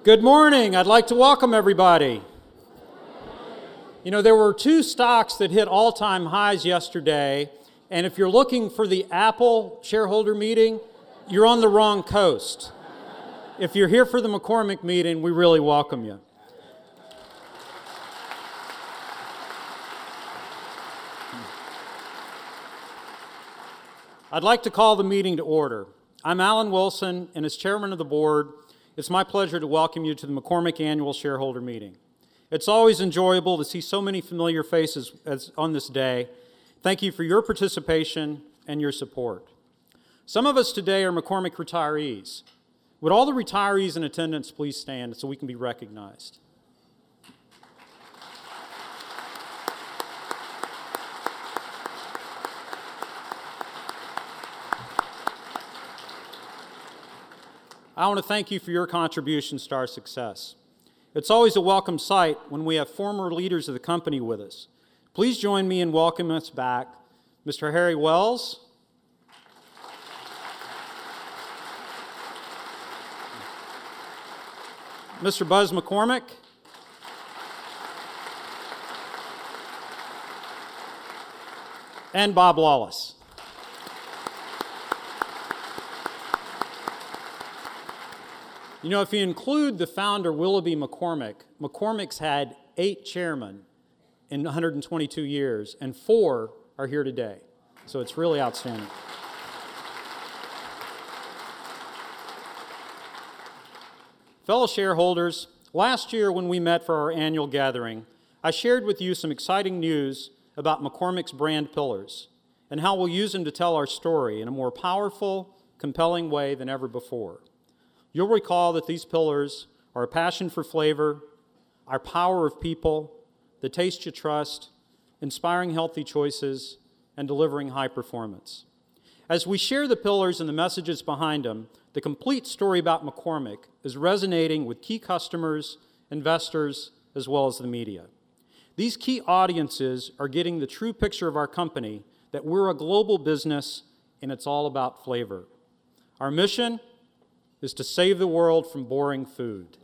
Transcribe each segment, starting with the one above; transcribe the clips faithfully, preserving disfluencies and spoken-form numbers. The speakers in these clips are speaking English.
Good morning. I'd like to welcome everybody. You know, there were two stocks that hit all-time highs yesterday, and if you're looking for the Apple shareholder meeting, you're on the wrong coast. If you're here for the McCormick meeting, we really welcome you. I'd like to call the meeting to order. I'm Alan Wilson, and as chairman of the board, it's my pleasure to welcome you to the McCormick Annual Shareholder Meeting. It's always enjoyable to see so many familiar faces as, on this day. Thank you for your participation and your support. Some of us today are McCormick retirees. Would all the retirees in attendance please stand so we can be recognized? I want to thank you for your contributions to our success. It's always a welcome sight when we have former leaders of the company with us. Please join me in welcoming us back, Mister Harry Wells, Mister Buzz McCormick, and Bob Lawless. You know, if you include the founder, Willoughby McCormick, McCormick's had eight chairmen in one hundred twenty-two years, and four are here today. So it's really outstanding. Fellow shareholders, last year when we met for our annual gathering, I shared with you some exciting news about McCormick's brand pillars and how we'll use them to tell our story in a more powerful, compelling way than ever before. You'll recall that these pillars are a passion for flavor, our power of people, the taste you trust, inspiring healthy choices, and delivering high performance. As we share the pillars and the messages behind them, the complete story about McCormick is resonating with key customers, investors, as well as the media. These key audiences are getting the true picture of our company, that we're a global business and it's all about flavor. Our mission is to save the world from boring food.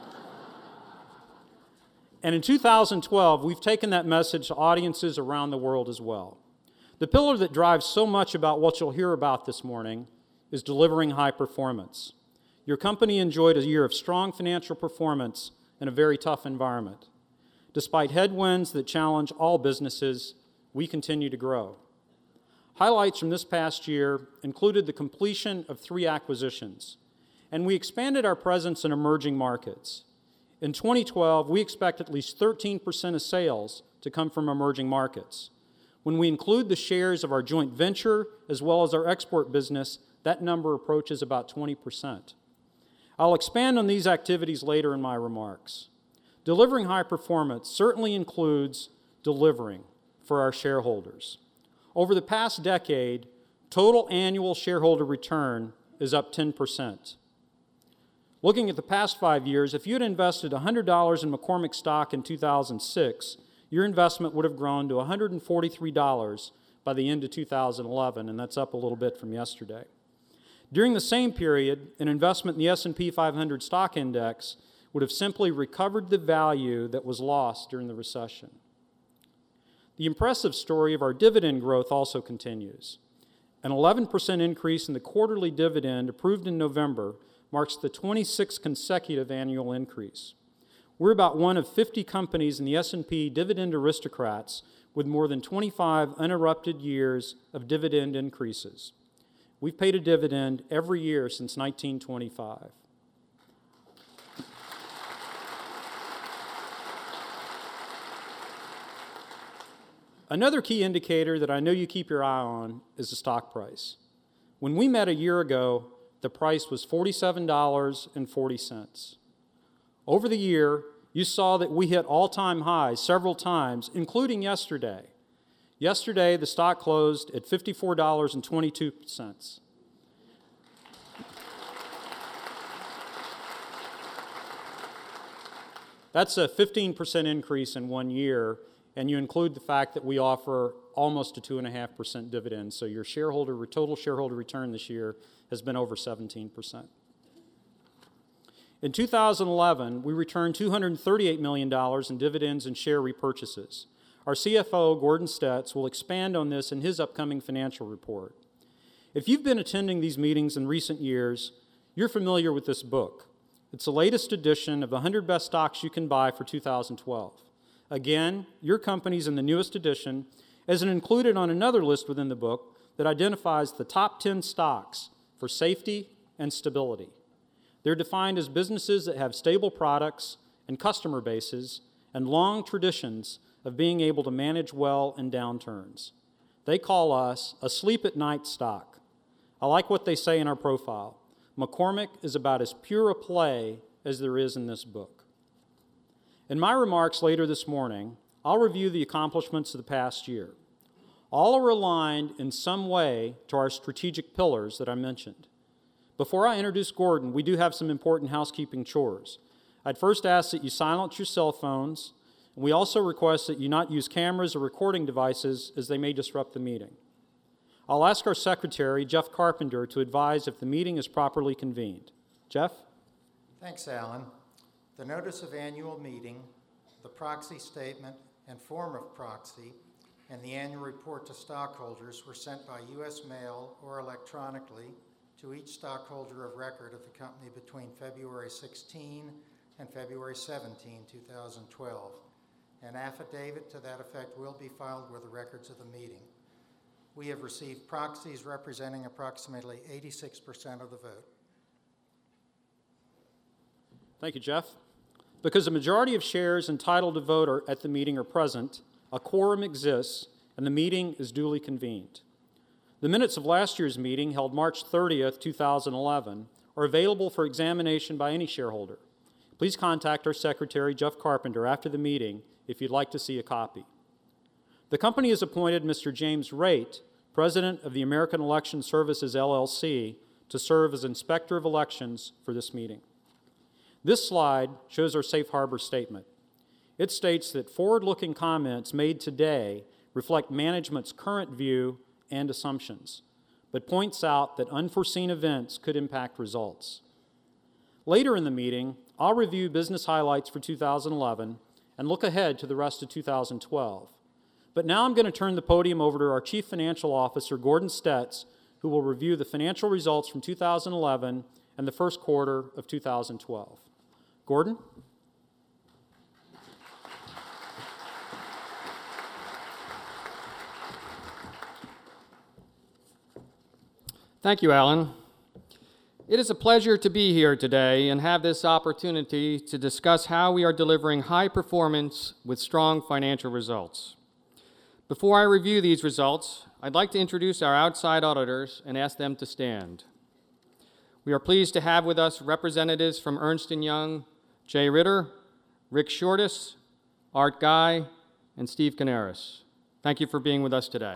And in two thousand twelve, we've taken that message to audiences around the world as well. The pillar that drives so much about what you'll hear about this morning is delivering high performance. Your company enjoyed a year of strong financial performance in a very tough environment. Despite headwinds that challenge all businesses, we continue to grow. Highlights from this past year included the completion of three acquisitions, and we expanded our presence in emerging markets. In twenty twelve, we expect at least thirteen percent of sales to come from emerging markets. When we include the shares of our joint venture as well as our export business, that number approaches about twenty percent. I'll expand on these activities later in my remarks. Delivering high performance certainly includes delivering for our shareholders. Over the past decade, total annual shareholder return is up ten percent. Looking at the past five years, if you had invested one hundred dollars in McCormick stock in two thousand six, your investment would have grown to one hundred forty-three dollars by the end of two thousand eleven, and that's up a little bit from yesterday. During the same period, an investment in the S and P five hundred stock index would have simply recovered the value that was lost during the recession. The impressive story of our dividend growth also continues. An eleven percent increase in the quarterly dividend approved in November marks the twenty-sixth consecutive annual increase. We're about one of fifty companies in the S and P Dividend Aristocrats with more than twenty-five uninterrupted years of dividend increases. We've paid a dividend every year since nineteen twenty-five. Another key indicator that I know you keep your eye on is the stock price. When we met a year ago, the price was forty-seven dollars and forty cents. Over the year, you saw that we hit all-time highs several times, including yesterday. Yesterday, the stock closed at fifty-four dollars and twenty-two cents. That's a fifteen percent increase in one year, and you include the fact that we offer almost a two point five percent dividend, so your shareholder total shareholder return this year has been over seventeen percent. In two thousand eleven, we returned two hundred thirty-eight million dollars in dividends and share repurchases. Our C F O, Gordon Stetz, will expand on this in his upcoming financial report. If you've been attending these meetings in recent years, you're familiar with this book. It's the latest edition of the one hundred Best Stocks You Can Buy for two thousand twelve. Again, your company's in the newest edition, as included on another list within the book that identifies the top ten stocks for safety and stability. They're defined as businesses that have stable products and customer bases and long traditions of being able to manage well in downturns. They call us a sleep-at-night stock. I like what they say in our profile. McCormick is about as pure a play as there is in this book. In my remarks later this morning, I'll review the accomplishments of the past year. All are aligned in some way to our strategic pillars that I mentioned. Before I introduce Gordon, we do have some important housekeeping chores. I'd first ask that you silence your cell phones, and we also request that you not use cameras or recording devices as they may disrupt the meeting. I'll ask our secretary, Jeff Carpenter, to advise if the meeting is properly convened. Jeff? Thanks, Alan. The notice of annual meeting, the proxy statement and form of proxy, and the annual report to stockholders were sent by U S mail or electronically to each stockholder of record of the company between February sixteenth and February seventeenth, two thousand twelve. An affidavit to that effect will be filed with the records of the meeting. We have received proxies representing approximately eighty-six percent of the vote. Thank you, Jeff. Because a majority of shares entitled to vote are at the meeting are present, a quorum exists, and the meeting is duly convened. The minutes of last year's meeting, held March thirtieth, two thousand eleven, are available for examination by any shareholder. Please contact our secretary, Jeff Carpenter, after the meeting if you'd like to see a copy. The company has appointed Mister James Raitt, president of the American Election Services, L L C, to serve as Inspector of Elections for this meeting. This slide shows our safe harbor statement. It states that forward-looking comments made today reflect management's current view and assumptions, but points out that unforeseen events could impact results. Later in the meeting, I'll review business highlights for two thousand eleven and look ahead to the rest of two thousand twelve. But now I'm going to turn the podium over to our Chief Financial Officer, Gordon Stetz, who will review the financial results from two thousand eleven and the first quarter of two thousand twelve. Gordon? Thank you, Alan. It is a pleasure to be here today and have this opportunity to discuss how we are delivering high performance with strong financial results. Before I review these results, I'd like to introduce our outside auditors and ask them to stand. We are pleased to have with us representatives from Ernst and Young, Jay Ritter, Rick Shortis, Art Guy, and Steve Canaris. Thank you for being with us today.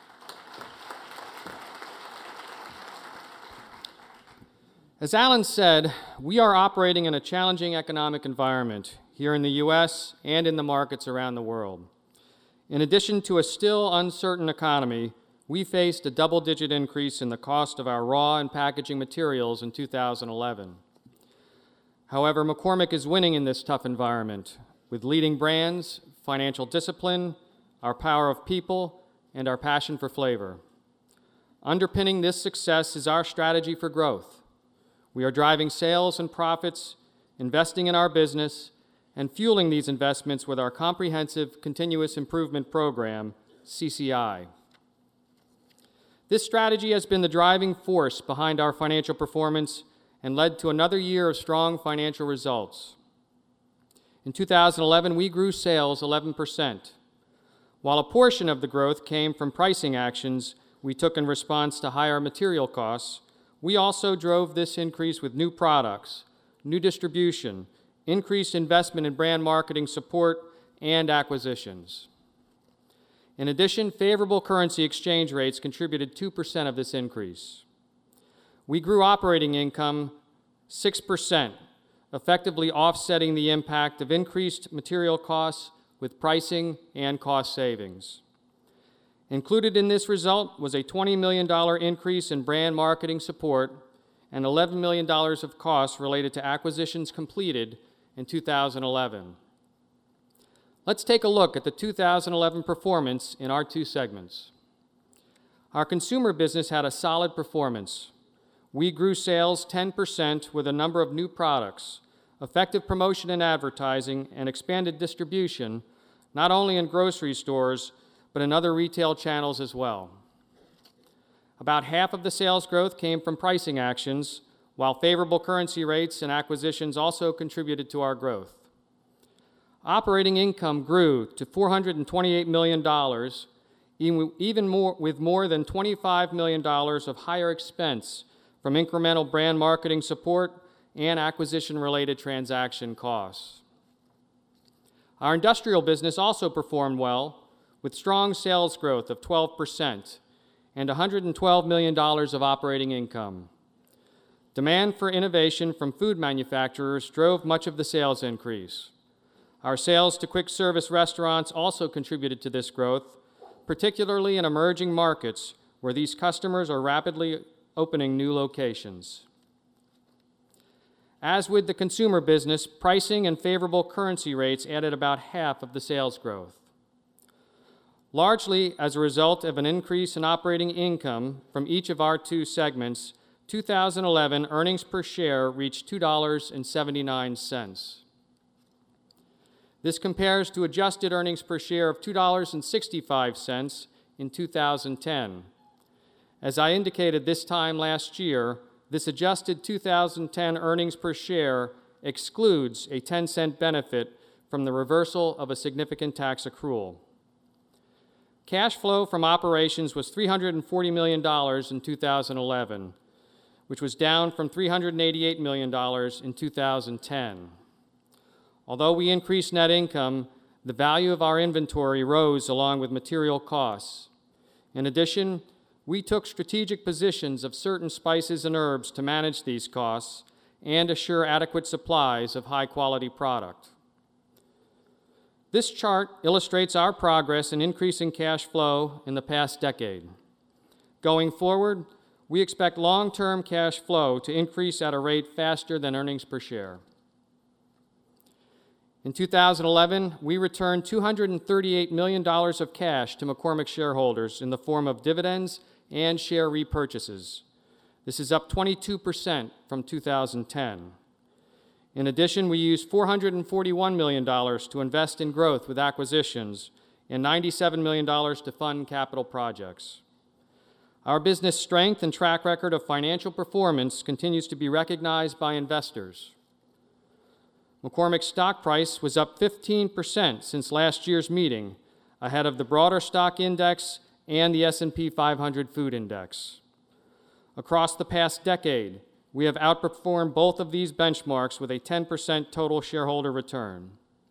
As Alan said, we are operating in a challenging economic environment here in the U S and in the markets around the world. In addition to a still uncertain economy, we faced a double-digit increase in the cost of our raw and packaging materials in two thousand eleven. However, McCormick is winning in this tough environment with leading brands, financial discipline, our power of people, and our passion for flavor. Underpinning this success is our strategy for growth. We are driving sales and profits, investing in our business, and fueling these investments with our comprehensive continuous improvement program, C C I. This strategy has been the driving force behind our financial performance and led to another year of strong financial results. In two thousand eleven, we grew sales eleven percent. While a portion of the growth came from pricing actions we took in response to higher material costs, we also drove this increase with new products, new distribution, increased investment in brand marketing support, and acquisitions. In addition, favorable currency exchange rates contributed two percent of this increase. We grew operating income six percent, effectively offsetting the impact of increased material costs with pricing and cost savings. Included in this result was a twenty million dollars increase in brand marketing support and eleven million dollars of costs related to acquisitions completed in two thousand eleven. Let's take a look at the two thousand eleven performance in our two segments. Our consumer business had a solid performance. We grew sales ten percent with a number of new products, effective promotion and advertising, and expanded distribution, not only in grocery stores, but in other retail channels as well. About half of the sales growth came from pricing actions, while favorable currency rates and acquisitions also contributed to our growth. Operating income grew to four hundred twenty-eight million dollars, even more, with more than twenty-five million dollars of higher expense from incremental brand marketing support and acquisition-related transaction costs. Our industrial business also performed well, with strong sales growth of twelve percent and one hundred twelve million dollars of operating income. Demand for innovation from food manufacturers drove much of the sales increase. Our sales to quick service restaurants also contributed to this growth, particularly in emerging markets where these customers are rapidly opening new locations. As with the consumer business, pricing and favorable currency rates added about half of the sales growth. Largely as a result of an increase in operating income from each of our two segments, two thousand eleven earnings per share reached two dollars and seventy-nine cents. This compares to adjusted earnings per share of two dollars and sixty-five cents in two thousand ten. As I indicated this time last year, this adjusted two thousand ten earnings per share excludes a ten cent benefit from the reversal of a significant tax accrual. Cash flow from operations was three hundred forty million dollars in two thousand eleven, which was down from three hundred eighty-eight million dollars in two thousand ten. Although we increased net income, the value of our inventory rose along with material costs. In addition, we took strategic positions of certain spices and herbs to manage these costs and assure adequate supplies of high-quality product. This chart illustrates our progress in increasing cash flow in the past decade. Going forward, we expect long-term cash flow to increase at a rate faster than earnings per share. In two thousand eleven, we returned two hundred thirty-eight million dollars of cash to McCormick shareholders in the form of dividends and share repurchases. This is up twenty-two percent from two thousand ten. In addition, we used four hundred forty-one million dollars to invest in growth with acquisitions and ninety-seven million dollars to fund capital projects. Our business strength and track record of financial performance continues to be recognized by investors. McCormick's stock price was up fifteen percent since last year's meeting, ahead of the broader stock index and the S and P five hundred Food Index. Across the past decade, we have outperformed both of these benchmarks with a ten percent total shareholder return.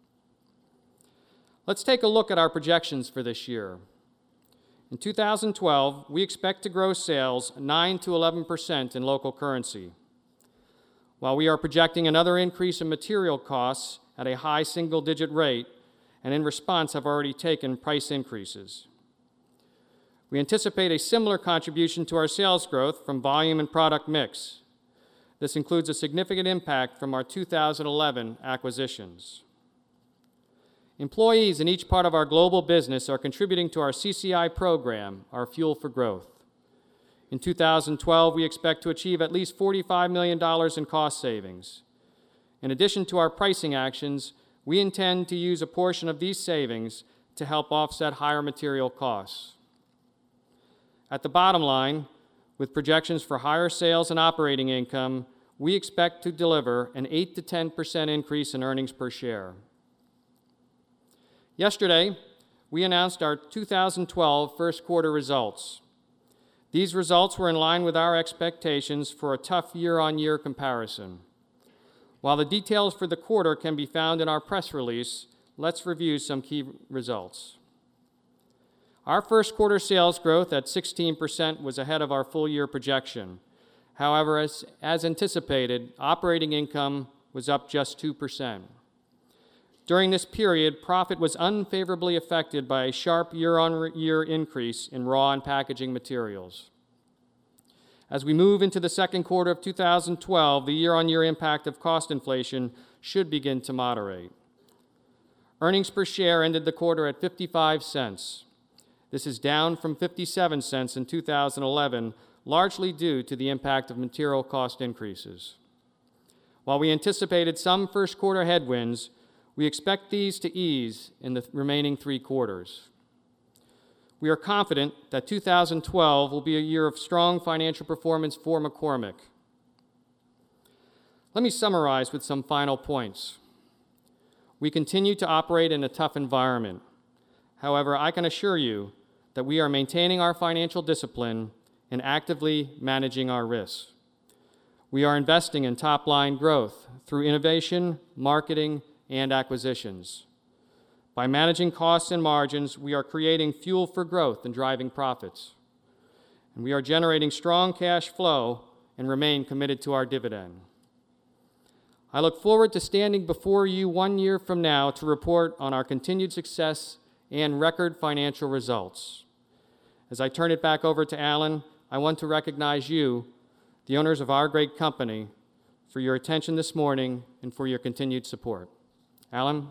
Let's take a look at our projections for this year. In two thousand twelve, we expect to grow sales nine to eleven percent in local currency. While we are projecting another increase in material costs at a high single-digit rate, and in response have already taken price increases. We anticipate a similar contribution to our sales growth from volume and product mix. This includes a significant impact from our two thousand eleven acquisitions. Employees in each part of our global business are contributing to our C C I program, our Fuel for Growth. In two thousand twelve, we expect to achieve at least forty-five million dollars in cost savings. In addition to our pricing actions, we intend to use a portion of these savings to help offset higher material costs. At the bottom line, with projections for higher sales and operating income, we expect to deliver an eight to ten percent increase in earnings per share. Yesterday, we announced our two thousand twelve first quarter results. These results were in line with our expectations for a tough year-on-year comparison. While the details for the quarter can be found in our press release, let's review some key results. Our first quarter sales growth at sixteen percent was ahead of our full-year projection. However, as, as anticipated, operating income was up just two percent. During this period, profit was unfavorably affected by a sharp year-on-year increase in raw and packaging materials. As we move into the second quarter of two thousand twelve, the year-on-year impact of cost inflation should begin to moderate. Earnings per share ended the quarter at fifty-five cents. This is down from fifty-seven cents in two thousand eleven, largely due to the impact of material cost increases. While we anticipated some first quarter headwinds, we expect these to ease in the remaining three quarters. We are confident that two thousand twelve will be a year of strong financial performance for McCormick. Let me summarize with some final points. We continue to operate in a tough environment. However, I can assure you that we are maintaining our financial discipline and actively managing our risks. We are investing in top-line growth through innovation, marketing, and acquisitions. By managing costs and margins, we are creating fuel for growth and driving profits. And we are generating strong cash flow and remain committed to our dividend. I look forward to standing before you one year from now to report on our continued success and record financial results. As I turn it back over to Alan, I want to recognize you, the owners of our great company, for your attention this morning and for your continued support. Alan?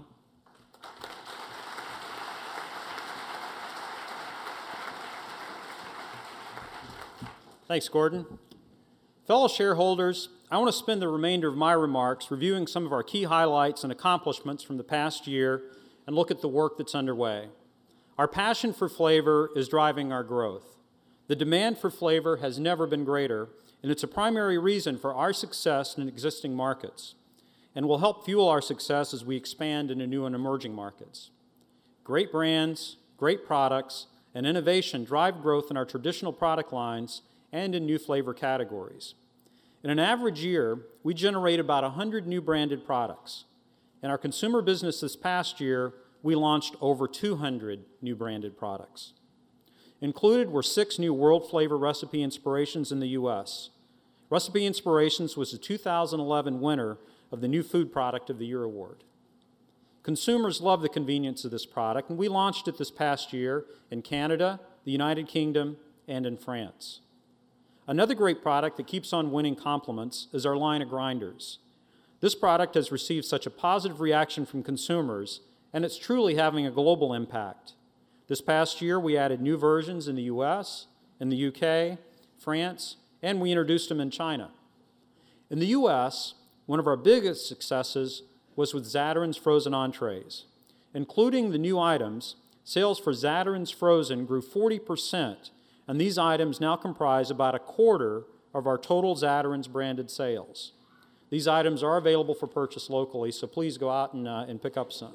Thanks, Gordon. Fellow shareholders, I want to spend the remainder of my remarks reviewing some of our key highlights and accomplishments from the past year and look at the work that's underway. Our passion for flavor is driving our growth. The demand for flavor has never been greater, and it's a primary reason for our success in existing markets, and will help fuel our success as we expand into new and emerging markets. Great brands, great products, and innovation drive growth in our traditional product lines and in new flavor categories. In an average year, we generate about one hundred new branded products. In our consumer business this past year, we launched over two hundred new branded products. Included were six new World Flavor Recipe Inspirations in the U S. Recipe Inspirations was the two thousand eleven winner of the New Food Product of the Year award. Consumers love the convenience of this product, and we launched it this past year in Canada, the United Kingdom, and in France. Another great product that keeps on winning compliments is our line of grinders. This product has received such a positive reaction from consumers, and it's truly having a global impact. This past year, we added new versions in the U S, in the U K, France, and we introduced them in China. In the U S, one of our biggest successes was with Zatarain's frozen entrees. Including the new items, sales for Zatarain's Frozen grew forty percent, and these items now comprise about a quarter of our total Zatarain's branded sales. These items are available for purchase locally, so please go out and, uh, and pick up some.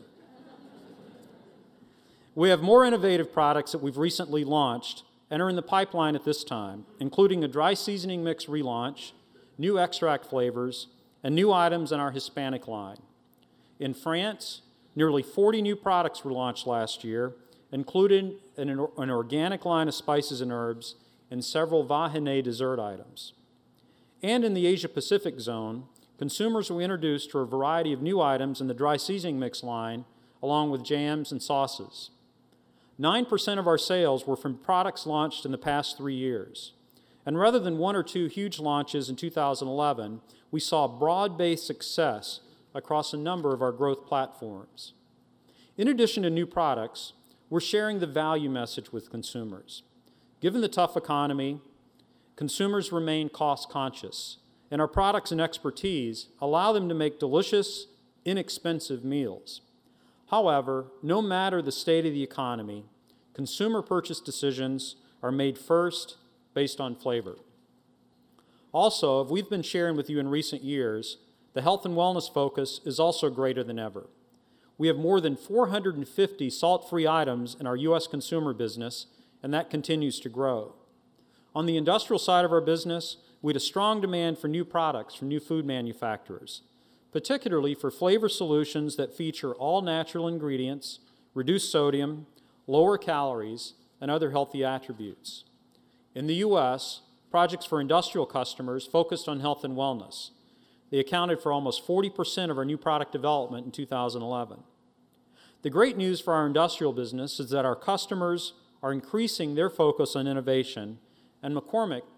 We have more innovative products that we've recently launched and are in the pipeline at this time, including a dry seasoning mix relaunch, new extract flavors, and new items in our Hispanic line. In France, nearly forty new products were launched last year, including an, an organic line of spices and herbs and several Vahiné dessert items. And in the Asia-Pacific zone, consumers were introduced to a variety of new items in the dry seasoning mix line, along with jams and sauces. nine percent of our sales were from products launched in the past three years. And rather than one or two huge launches in two thousand eleven, we saw broad-based success across a number of our growth platforms. In addition to new products, we're sharing the value message with consumers. Given the tough economy, consumers remain cost-conscious, and our products and expertise allow them to make delicious, inexpensive meals. However, no matter the state of the economy, consumer purchase decisions are made first based on flavor. Also, as we've been sharing with you in recent years, the health and wellness focus is also greater than ever. We have more than four hundred fifty salt-free items in our U S consumer business, and that continues to grow. On the industrial side of our business, we had a strong demand for new products from new food manufacturers, particularly for flavor solutions that feature all natural ingredients, reduced sodium, lower calories, and other healthy attributes. In the U S, projects for industrial customers focused on health and wellness. They accounted for almost forty percent of our new product development in two thousand eleven. The great news for our industrial business is that our customers are increasing their focus on innovation, and McCormick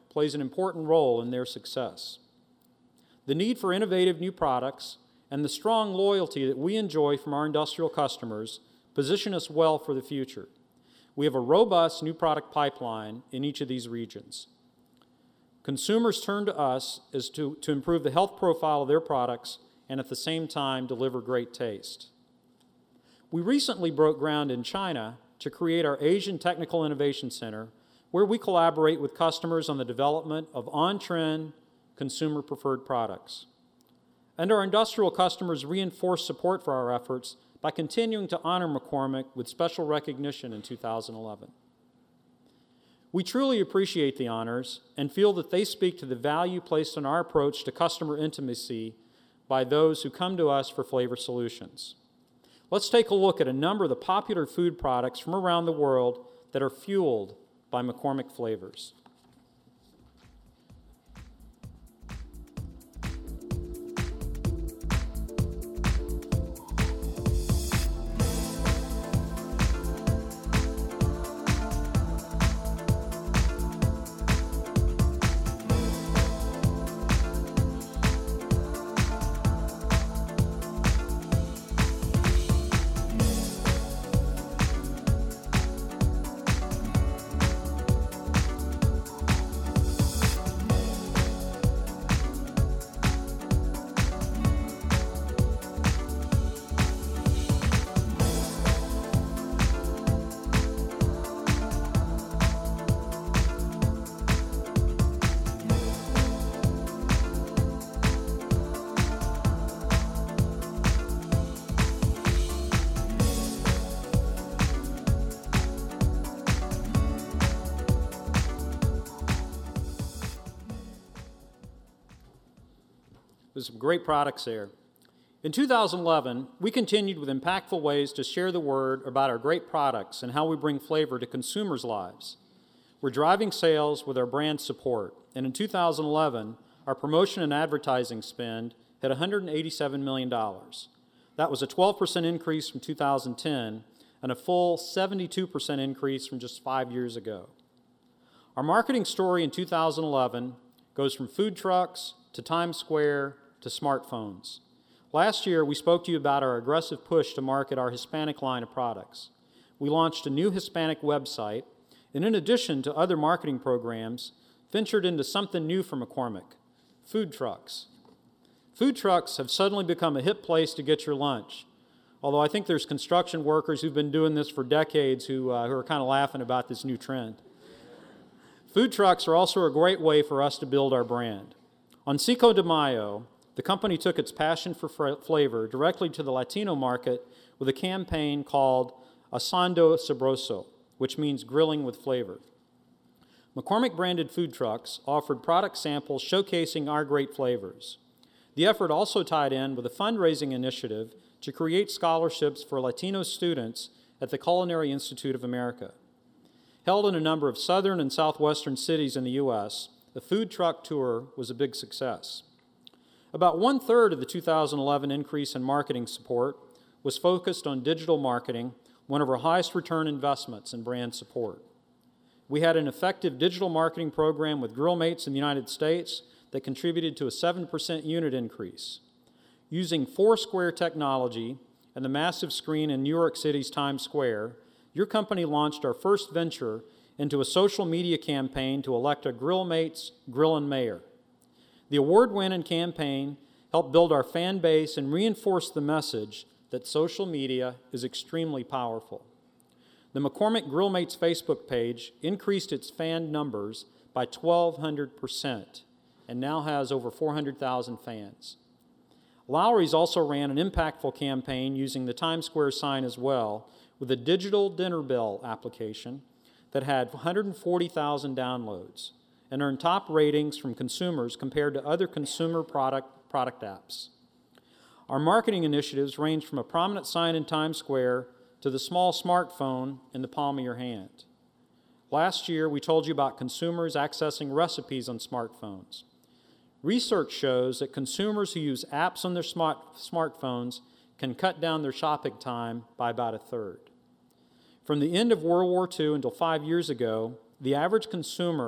plays an important role in their success. The need for innovative new products and the strong loyalty that we enjoy from our industrial customers position us well for the future. We have a robust new product pipeline in each of these regions. Consumers turn to us as to, to improve the health profile of their products and at the same time deliver great taste. We recently broke ground in China to create our Asian Technical Innovation Center, where we collaborate with customers on the development of on-trend, consumer-preferred products. And our industrial customers reinforce support for our efforts by continuing to honor McCormick with special recognition in two thousand eleven. We truly appreciate the honors and feel that they speak to the value placed on our approach to customer intimacy by those who come to us for flavor solutions. Let's take a look at a number of the popular food products from around the world that are fueled by McCormick flavors. There's some great products there. In two thousand eleven, we continued with impactful ways to share the word about our great products and how we bring flavor to consumers' lives. We're driving sales with our brand support, and in two thousand eleven, our promotion and advertising spend hit one hundred eighty-seven million dollars. That was a twelve percent increase from two thousand ten and a full seventy-two percent increase from just five years ago. Our marketing story in two thousand eleven goes from food trucks to Times Square to smartphones. Last year, we spoke to you about our aggressive push to market our Hispanic line of products. We launched a new Hispanic website, and in addition to other marketing programs, ventured into something new for McCormick, food trucks. Food trucks have suddenly become a hip place to get your lunch, although I think there's construction workers who've been doing this for decades who, uh, who are kind of laughing about this new trend. Food trucks are also a great way for us to build our brand. On Cinco de Mayo, the company took its passion for flavor directly to the Latino market with a campaign called Asando Sabroso, which means grilling with flavor. McCormick-branded food trucks offered product samples showcasing our great flavors. The effort also tied in with a fundraising initiative to create scholarships for Latino students at the Culinary Institute of America. Held in a number of southern and southwestern cities in the U S, the food truck tour was a big success. About one-third of the two thousand eleven increase in marketing support was focused on digital marketing, one of our highest return investments in brand support. We had an effective digital marketing program with Grill Mates in the United States that contributed to a seven percent unit increase. Using Foursquare technology and the massive screen in New York City's Times Square, your company launched our first venture into a social media campaign to elect a Grill Mates Grillin' Mayor. The award-winning campaign helped build our fan base and reinforce the message that social media is extremely powerful. The McCormick Grill Mates Facebook page increased its fan numbers by twelve hundred percent and now has over four hundred thousand fans. Lowry's also ran an impactful campaign using the Times Square sign as well, with a digital dinner bell application that had one hundred forty thousand downloads and earned top ratings from consumers compared to other consumer product, product apps. Our marketing initiatives range from a prominent sign in Times Square to the small smartphone in the palm of your hand. Last year, we told you about consumers accessing recipes on smartphones. Research shows that consumers who use apps on their smart, smartphones can cut down their shopping time by about a third. From the end of World War Two until five years ago, the average consumer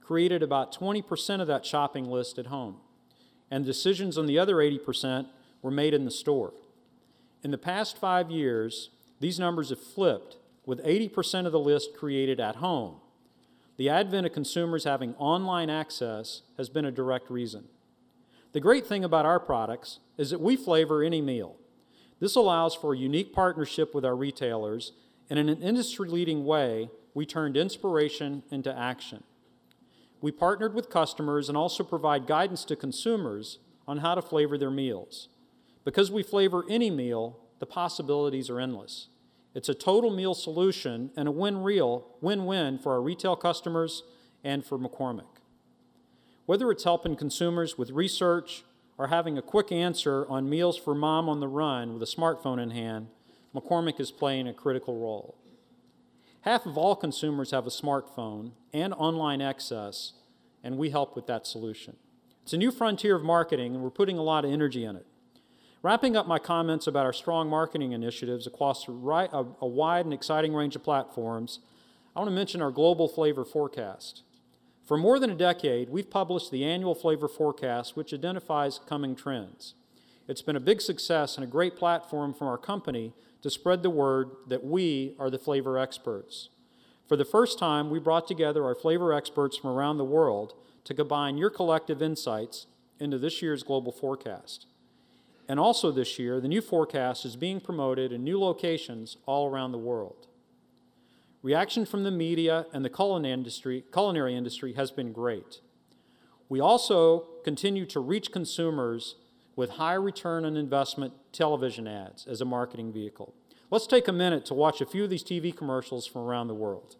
created about twenty percent of that shopping list at home, and decisions on the other eighty percent were made in the store. In the past five years, these numbers have flipped, with eighty percent of the list created at home. The advent of consumers having online access has been a direct reason. The great thing about our products is that we flavor any meal. This allows for a unique partnership with our retailers, and in an industry-leading way, we turned inspiration into action. We partnered with customers and also provide guidance to consumers on how to flavor their meals. Because we flavor any meal, the possibilities are endless. It's a total meal solution and a win-real, win-win for our retail customers and for McCormick. Whether it's helping consumers with research or having a quick answer on meals for mom on the run with a smartphone in hand, McCormick is playing a critical role. Half of all consumers have a smartphone and online access, and we help with that solution. It's a new frontier of marketing, and we're putting a lot of energy in it. Wrapping up my comments about our strong marketing initiatives across a, a, a wide and exciting range of platforms, I want to mention our Global Flavor Forecast. For more than a decade, we've published the annual Flavor Forecast, which identifies coming trends. It's been a big success and a great platform for our company to spread the word that we are the flavor experts. For the first time, we brought together our flavor experts from around the world to combine your collective insights into this year's Global Forecast. And also this year, the new forecast is being promoted in new locations all around the world. Reaction from the media and the culinary industry, culinary industry has been great. We also continue to reach consumers with high return on investment television ads as a marketing vehicle. Let's take a minute to watch a few of these T V commercials from around the world.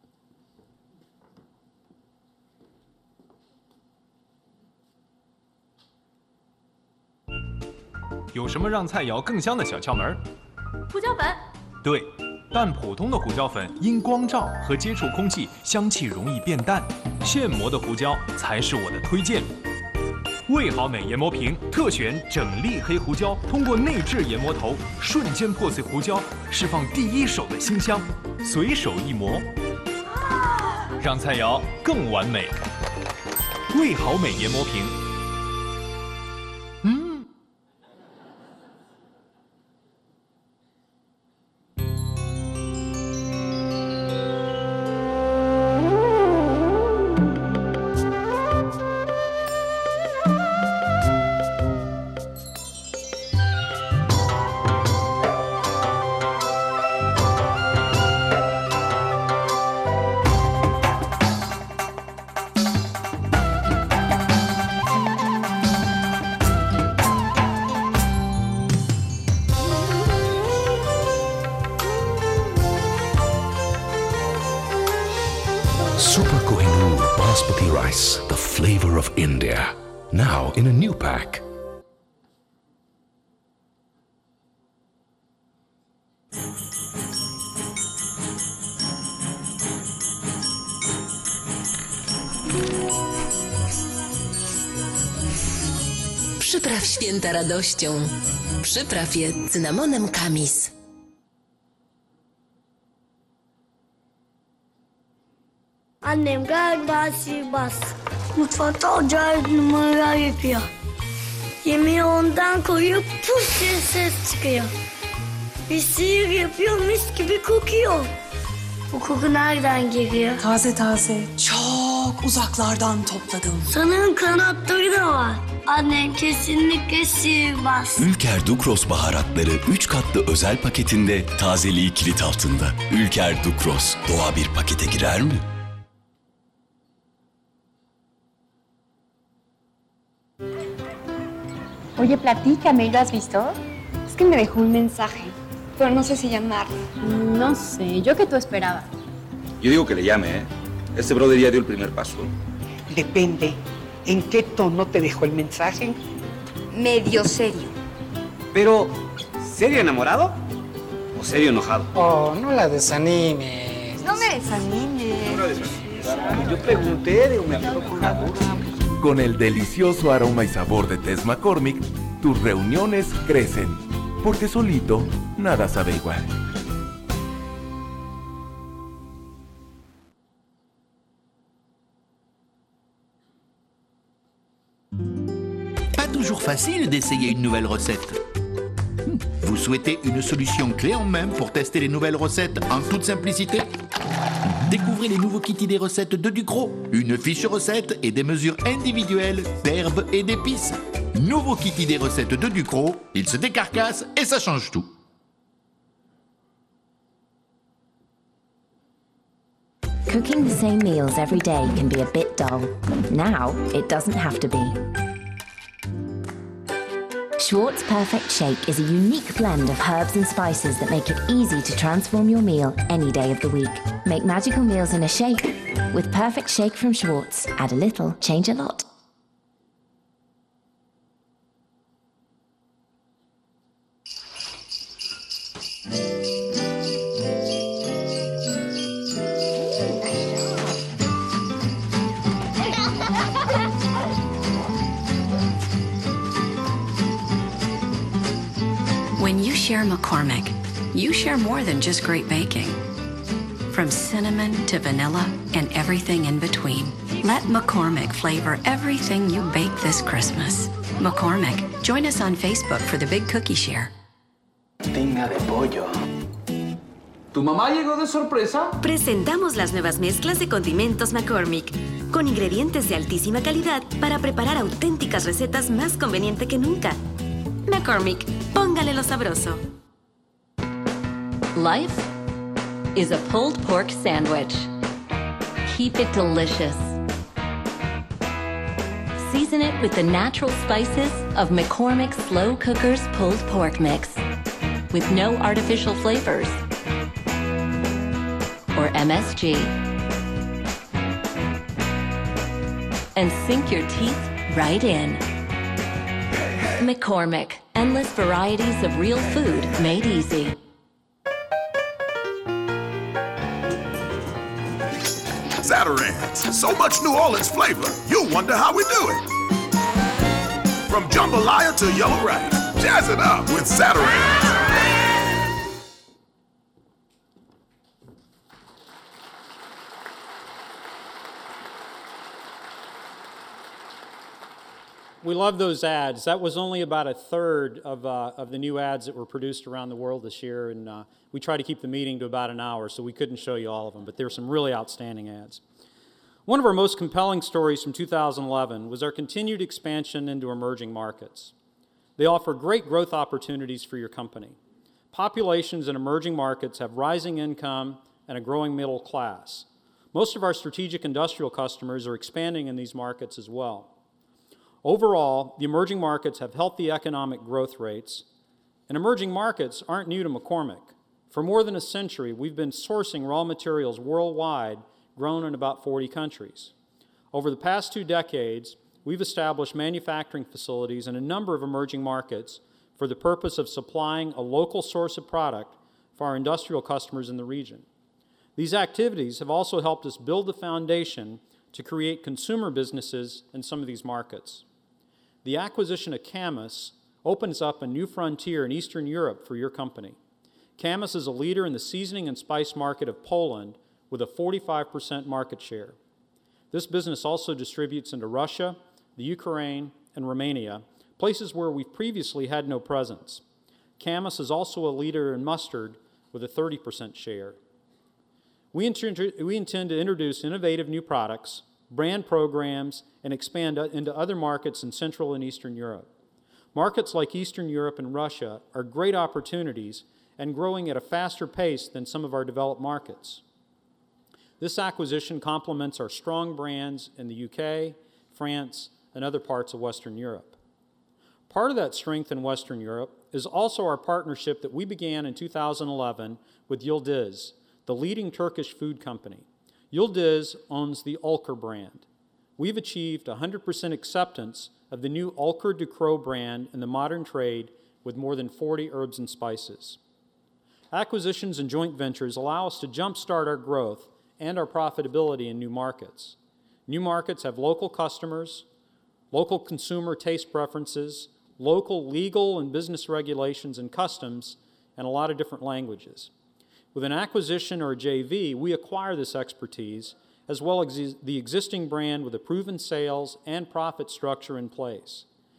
有什么让菜肴更香的小窍门？ 胡椒粉。 对，但普通的胡椒粉因光照和接触空气，香气容易变淡。现磨的胡椒才是我的推荐。味好美研磨瓶特选整粒黑胡椒，通过内置研磨头，瞬间破碎胡椒，释放第一手的清香。随手一磨，让菜肴更完美。味好美研磨瓶。 Super Kohinoor Basmati rice, the flavor of India. Now in a new pack. Przypraw święta radością. Przypraw je cynamonem Kamis. Annem galiba sihirbaz. Mutfakta acayip numaralar yapıyor. Yemeği ondan koyup puf diye ses çıkıyor. Bir sihir yapıyor, mis gibi kokuyor. Bu koku nereden geliyor? Taze taze, çok uzaklardan topladım. Sanırım kanatları da var. Annem kesinlikle sihirbaz. Ülker Dukros baharatları üç katlı özel paketinde tazeliği kilit altında. Ülker Dukros doğa bir pakete girer mi? Oye, platícame, ¿lo has visto? Es que me dejó un mensaje, pero no sé si llamarle. No sé, ¿yo qué tú esperabas? Yo digo que le llame, ¿eh? Este brother ya dio el primer paso. Depende. ¿En qué tono te dejó el mensaje? Medio serio. Pero, ¿serio enamorado? ¿O serio enojado? Oh, no la desanimes. No me desanimes. No la desanimes. Yo pregunté, digo, me quedo con la duda. Con el delicioso aroma y sabor de Tess McCormick, tus reuniones crecen, porque solito nada sabe igual. facile d'essayer une nouvelle recette. Vous souhaitez une solution clé en main pour tester les nouvelles recettes en toute simplicité? Découvrez les nouveaux kits des recettes de Ducros. Une fiche recette et des mesures individuelles d'herbes et d'épices. Nouveau kit des recettes de Ducros, il se décarcasse et ça change tout. Cooking the same meals every day can be a bit dull. Now, it doesn't have to be. Schwartz Perfect Shake is a unique blend of herbs and spices that make it easy to transform your meal any day of the week. Make magical meals in a shake. With Perfect Shake from Schwartz, add a little, change a lot. When you share McCormick, you share more than just great baking. From cinnamon to vanilla and everything in between, let McCormick flavor everything you bake this Christmas. McCormick, join us on Facebook for the Big Cookie Share. Tinga de pollo. ¿Tu mamá llegó de sorpresa? Presentamos las nuevas mezclas de condimentos McCormick, con ingredientes de altísima calidad para preparar auténticas recetas más conveniente que nunca. McCormick, póngale lo sabroso. Life is a pulled pork sandwich. Keep it delicious. Season it with the natural spices of McCormick's Slow Cookers Pulled Pork Mix, with no artificial flavors or M S G. And sink your teeth right in. McCormick, endless varieties of real food made easy. Zatarain's, so much New Orleans flavor, you'll wonder how we do it. From jambalaya to yellow rice, jazz it up with Zatarain's. We love those ads. That was only about a third of, uh, of the new ads that were produced around the world this year, and uh, we try to keep the meeting to about an hour, so we couldn't show you all of them, but there were some really outstanding ads. One of our most compelling stories from two thousand eleven was our continued expansion into emerging markets. They offer great growth opportunities for your company. Populations in emerging markets have rising income and a growing middle class. Most of our strategic industrial customers are expanding in these markets as well. Overall, the emerging markets have healthy economic growth rates, and emerging markets aren't new to McCormick. For more than a century, we've been sourcing raw materials worldwide, grown in about forty countries. Over the past two decades, we've established manufacturing facilities in a number of emerging markets for the purpose of supplying a local source of product for our industrial customers in the region. These activities have also helped us build the foundation to create consumer businesses in some of these markets. The acquisition of Camas opens up a new frontier in Eastern Europe for your company. Camas is a leader in the seasoning and spice market of Poland with a forty-five percent market share. This business also distributes into Russia, the Ukraine, and Romania, places where we've previously had no presence. Camas is also a leader in mustard with a thirty percent share. We intend, to, we intend to introduce innovative new products, brand programs, and expand into other markets in Central and Eastern Europe. Markets like Eastern Europe and Russia are great opportunities and growing at a faster pace than some of our developed markets. This acquisition complements our strong brands in the U K, France, and other parts of Western Europe. Part of that strength in Western Europe is also our partnership that we began in two thousand eleven with Yildiz, the leading Turkish food company. Yildiz owns the Ulker brand. We've achieved one hundred percent acceptance of the new Ulker Ducros brand in the modern trade with more than forty herbs and spices. Acquisitions and joint ventures allow us to jumpstart our growth and our profitability in new markets. New markets have local customers, local consumer taste preferences, local legal and business regulations and customs, and a lot of different languages. With an acquisition or a J V, we acquire this expertise, as well as the existing brand with a proven sales and profit structure in place.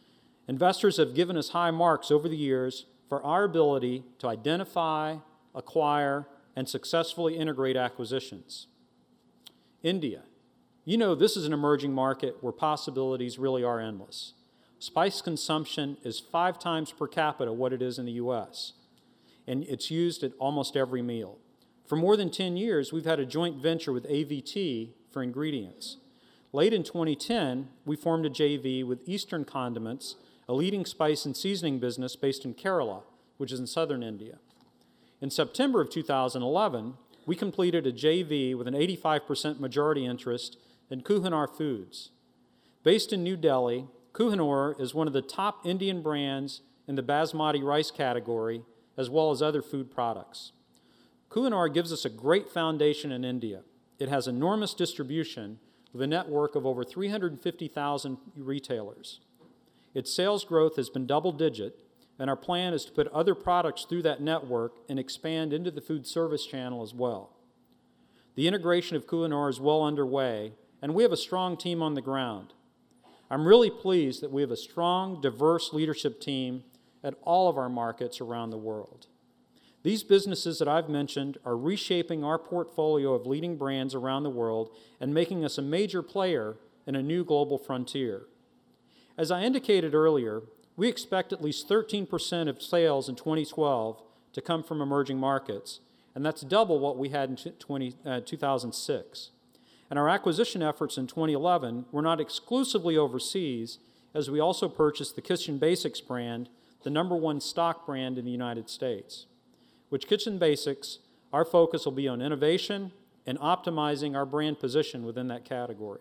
Investors have given us high marks over the years for our ability to identify, acquire, and successfully integrate acquisitions. India. You know this is an emerging market where possibilities really are endless. Spice consumption is five times per capita what it is in the U S, and it's used at almost every meal. For more than ten years, we've had a joint venture with A V T for ingredients. Late in twenty ten, we formed a J V with Eastern Condiments, a leading spice and seasoning business based in Kerala, which is in southern India. In September of two thousand eleven, we completed a J V with an eighty-five percent majority interest in Kohinoor Foods. Based in New Delhi, Kohinoor is one of the top Indian brands in the basmati rice category, as well as other food products. Kohinoor gives us a great foundation in India. It has enormous distribution with a network of over three hundred fifty thousand retailers. Its sales growth has been double-digit, and our plan is to put other products through that network and expand into the food service channel as well. The integration of Kohinoor is well underway, and we have a strong team on the ground. I'm really pleased that we have a strong, diverse leadership team at all of our markets around the world. These businesses that I've mentioned are reshaping our portfolio of leading brands around the world and making us a major player in a new global frontier. As I indicated earlier, we expect at least thirteen percent of sales in twenty twelve to come from emerging markets, and that's double what we had in two thousand six. And our acquisition efforts in twenty eleven were not exclusively overseas, as we also purchased the Kitchen Basics brand, the number one stock brand in the United States. With Kitchen Basics, our focus will be on innovation and optimizing our brand position within that category.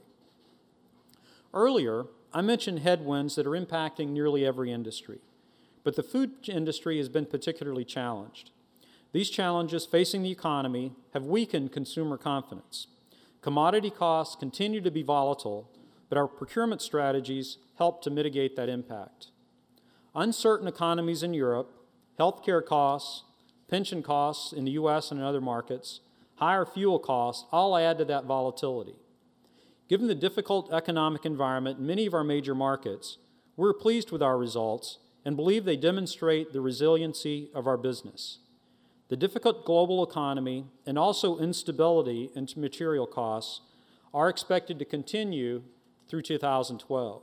Earlier, I mentioned headwinds that are impacting nearly every industry, but the food industry has been particularly challenged. These challenges facing the economy have weakened consumer confidence. Commodity costs continue to be volatile, but our procurement strategies help to mitigate that impact. Uncertain economies in Europe, healthcare costs, pension costs in the U S and in other markets, higher fuel costs all add to that volatility. Given the difficult economic environment in many of our major markets, we're pleased with our results and believe they demonstrate the resiliency of our business. The difficult global economy and also instability in material costs are expected to continue through two thousand twelve.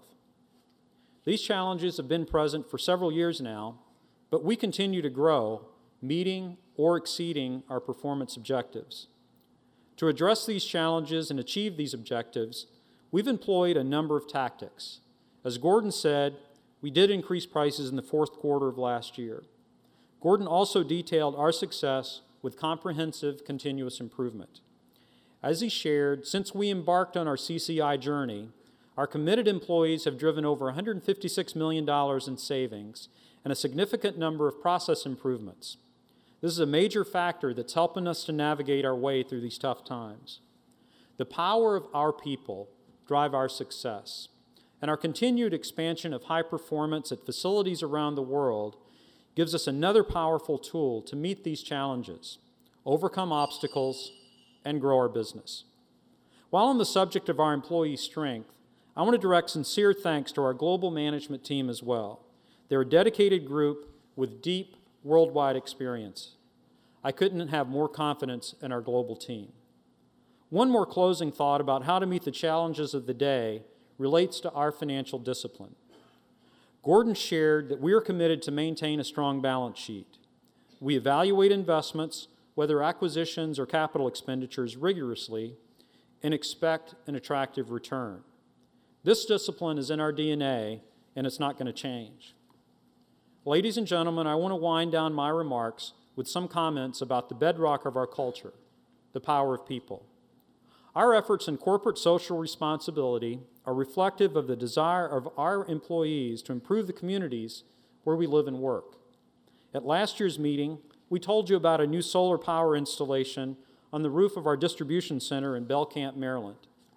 These challenges have been present for several years now, but we continue to grow, meeting or exceeding our performance objectives. To address these challenges and achieve these objectives, we've employed a number of tactics. As Gordon said, we did increase prices in the fourth quarter of last year. Gordon also detailed our success with comprehensive continuous improvement. As he shared, since we embarked on our C C I journey, our committed employees have driven over one hundred fifty-six million dollars in savings and a significant number of process improvements. This is a major factor that's helping us to navigate our way through these tough times. The power of our people drive our success, and our continued expansion of high performance at facilities around the world gives us another powerful tool to meet these challenges, overcome obstacles, and grow our business. While on the subject of our employee strength, I want to direct sincere thanks to our global management team as well. They're a dedicated group with deep worldwide experience. I couldn't have more confidence in our global team. One more closing thought about how to meet the challenges of the day relates to our financial discipline. Gordon shared that we are committed to maintain a strong balance sheet. We evaluate investments, whether acquisitions or capital expenditures, rigorously and expect an attractive return. This discipline is in our D N A, and it's not going to change. Ladies and gentlemen, I want to wind down my remarks with some comments about the bedrock of our culture, the power of people. Our efforts in corporate social responsibility are reflective of the desire of our employees to improve the communities where we live and work. At last year's meeting, we told you about a new solar power installation on the roof of our distribution center in Belcamp, Maryland.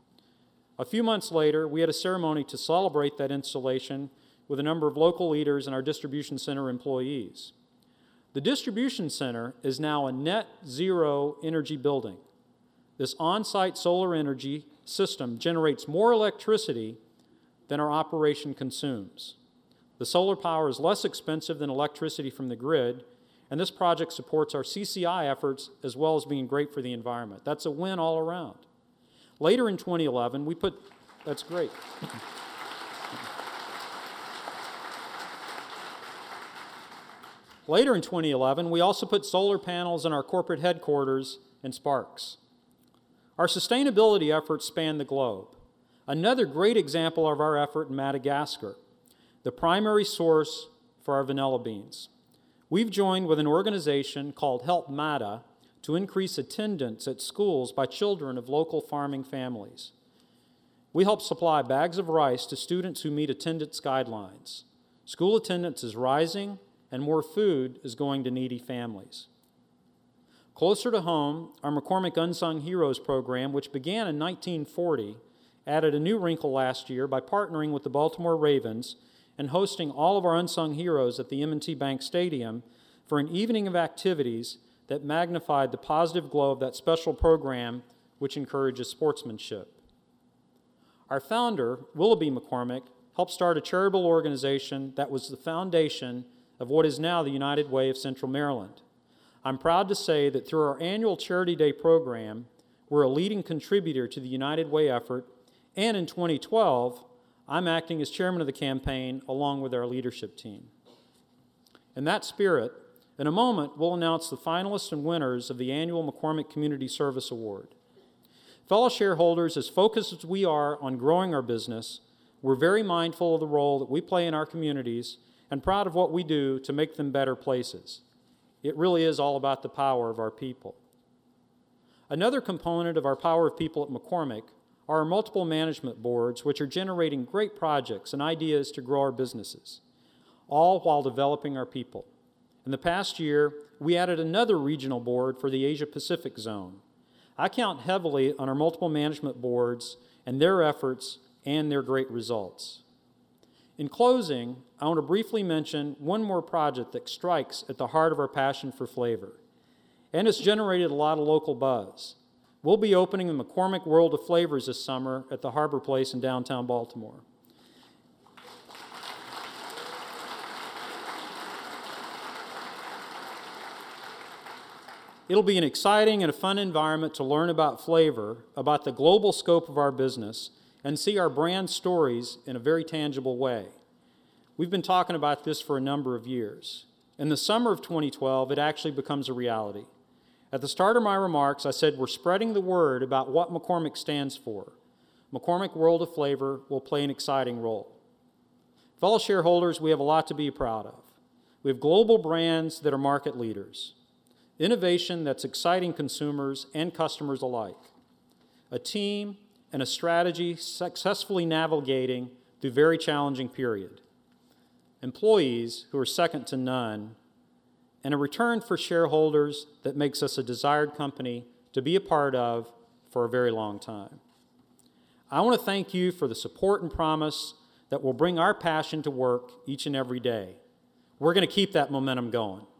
A few months later, we had a ceremony to celebrate that installation with a number of local leaders and our distribution center employees. The distribution center is now a net zero energy building. This on-site solar energy system generates more electricity than our operation consumes. The solar power is less expensive than electricity from the grid, and this project supports our C C I efforts as well as being great for the environment. That's a win all around. Later in twenty eleven, we put, that's great. Later in twenty eleven, we also put solar panels in our corporate headquarters in Sparks. Our sustainability efforts span the globe. Another great example of our effort in Madagascar, the primary source for our vanilla beans. We've joined with an organization called Help Mada to increase attendance at schools by children of local farming families. We help supply bags of rice to students who meet attendance guidelines. School attendance is rising, and more food is going to needy families. Closer to home, our McCormick Unsung Heroes program, which began in nineteen forty, added a new wrinkle last year by partnering with the Baltimore Ravens and hosting all of our unsung heroes at the M and T Bank Stadium for an evening of activities that magnified the positive glow of that special program which encourages sportsmanship. Our founder, Willoughby McCormick, helped start a charitable organization that was the foundation of what is now the United Way of Central Maryland. I'm proud to say that through our annual Charity Day program, we're a leading contributor to the United Way effort, and in twenty twelve, I'm acting as chairman of the campaign along with our leadership team. In that spirit, in a moment, we'll announce the finalists and winners of the annual McCormick Community Service Award. Fellow shareholders, as focused as we are on growing our business, we're very mindful of the role that we play in our communities and proud of what we do to make them better places. It really is all about the power of our people. Another component of our power of people at McCormick are our multiple management boards, which are generating great projects and ideas to grow our businesses, all while developing our people. In the past year, we added another regional board for the Asia-Pacific zone. I count heavily on our multiple management boards and their efforts and their great results. In closing, I want to briefly mention one more project that strikes at the heart of our passion for flavor, and it's generated a lot of local buzz. We'll be opening the McCormick World of Flavors this summer at the Harbor Place in downtown Baltimore. It'll be an exciting and a fun environment to learn about flavor, about the global scope of our business, and see our brand stories in a very tangible way. We've been talking about this for a number of years. In the summer of twenty twelve, it actually becomes a reality. At the start of my remarks, I said we're spreading the word about what McCormick stands for. McCormick World of Flavor will play an exciting role. Fellow shareholders, we have a lot to be proud of. We have global brands that are market leaders, innovation that's exciting consumers and customers alike, a team and a strategy successfully navigating through a very challenging period, employees who are second to none, and a return for shareholders that makes us a desired company to be a part of for a very long time. I want to thank you for the support and promise that will bring our passion to work each and every day. We're going to keep that momentum going.